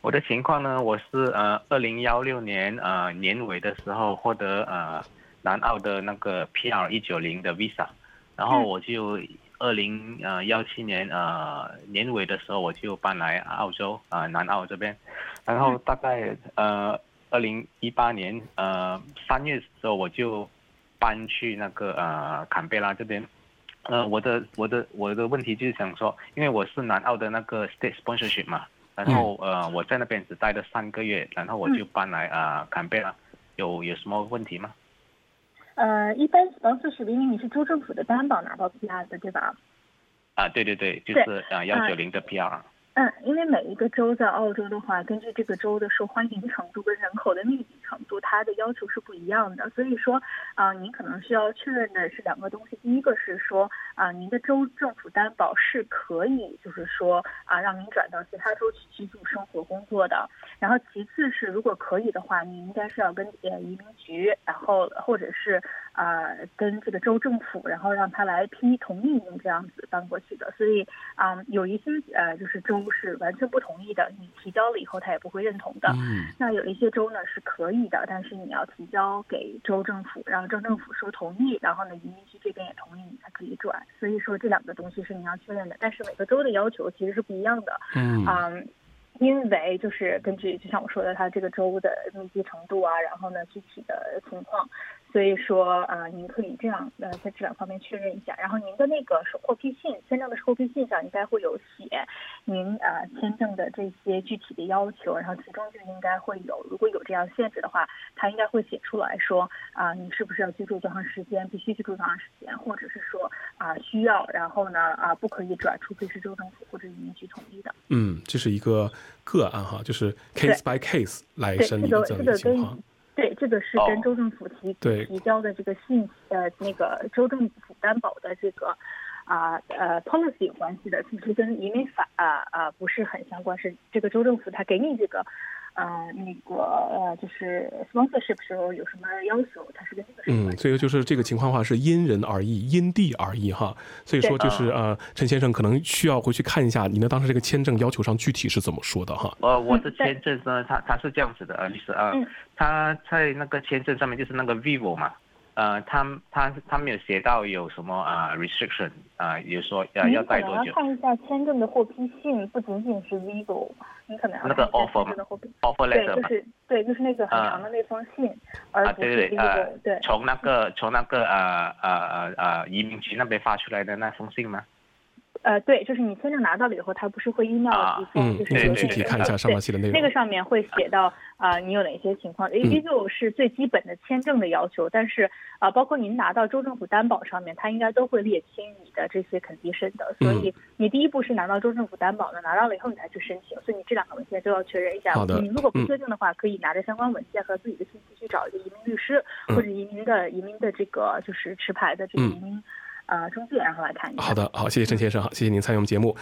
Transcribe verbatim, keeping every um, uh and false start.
我的情况呢，我是呃二零幺六年呃年尾的时候获得呃南澳的那个 P R 一九零的 visa，然后我就二零呃幺七年呃年尾的时候我就搬来澳洲啊、呃、南澳这边，然后大概呃二零一八年呃三月的时候我就搬去那个呃坎贝拉这边。呃，我的我的我的问题就是想说，因为我是南澳的那个 state sponsorship 嘛，然后呃我在那边只待了三个月，然后我就搬来啊坎贝拉，有有什么问题吗？ 呃，一般 sponsorship 因为你是州政府的担保拿到 P R 的，对吧？ 啊，对对对，就是啊幺九零的 P R。 嗯，因为每一个州在澳洲的话，根据这个州的受欢迎程度跟人口的密集程度，它的要求是不一样的。所以说，啊、呃，您可能需要确认的是两个东西。第一个是说，啊、呃，您的州政府担保是可以，就是说啊、呃，让您转到其他州去居住、生活、工作的。然后其次是，如果可以的话，你应该是要跟呃移民局，然后或者是啊、呃、跟这个州政府，然后让他来批同意您这样子搬过去的。所以啊、呃，有一些呃就是州是完全不同意的，你提交了以后他也不会认同的。 嗯， 那有一些州呢是可以的，但是你要提交给州政府，让州政府说同意，然后呢移民局这边也同意，你才可以转。所以说这两个东西是你要确认的，但是每个州的要求其实是不一样的。 嗯。 嗯，因为就是根据就像我说的，它这个州的密集程度啊，然后呢具体的情况，所以说呃您可以这样呃在这两方面确认一下。然后您的那个获批信，签证的获批信上应该会有写您呃签证的这些具体的要求，然后其中就应该会有，如果有这样限制的话，它应该会写出来说啊、呃、你是不是要居住多长时间，必须居住多长时间，或者是说啊、呃、需要，然后呢啊、呃、不可以转，除非是州政府或者移民局同意的。 嗯，这是一个个案哈，就是 case by case 来审理的这样一个情况。 对，这个是跟州政府提、哦、提交的这个信呃那个州政府担保的这个啊 呃, 呃 policy 有关系的，其实跟移民法啊啊、呃、不是很相关，是这个州政府他给你这个呃那个呃就是 sponsorship 时候有什么要求，它是跟这个嗯，所以就是这个情况的话是因人而异，因地而异哈。所以说就是呃陈先生可能需要回去看一下您的当时这个签证要求上具体是怎么说的哈。 呃，我的签证呢，它它是这样子的，呃，律师啊，呃、他在那个签证上面就是那个 vivo 嘛。呃，他他他没有写到有什么啊、呃、restriction 啊、呃，有说呃要待多久？ 你可能要看一下签证的获批信，不仅仅是 vivo， 你可能要看一下签证的获批。 那个 offer letter 对，就是对，就是那个很长的那封信，呃、而不是 vivo、呃。对， 从那个从那个呃呃呃呃移民局那边发出来的那封信吗？ 呃，对，就是你签证拿到了以后，他不是会 email 一封、啊，就是你具体看一下上面写的内容。 那个上面会写到啊、呃，你有哪些情况？因为 vivo 是最基本的签证的要求，但是啊、呃，包括您拿到州政府担保上面，它应该都会列清你的这些 condition 的。所以你第一步是拿到州政府担保的，拿到了以后你才去申请，所以你这两个文件都要确认一下。 好的。 你如果不确定的话，嗯、可以拿着相关文件和自己的信息去找一个移民律师、嗯、或者移民的移民的这个就是持牌的这个移民。嗯呃，中介，然后来看一下。 好的，好，谢谢陈先生，好，谢谢您参与我们节目。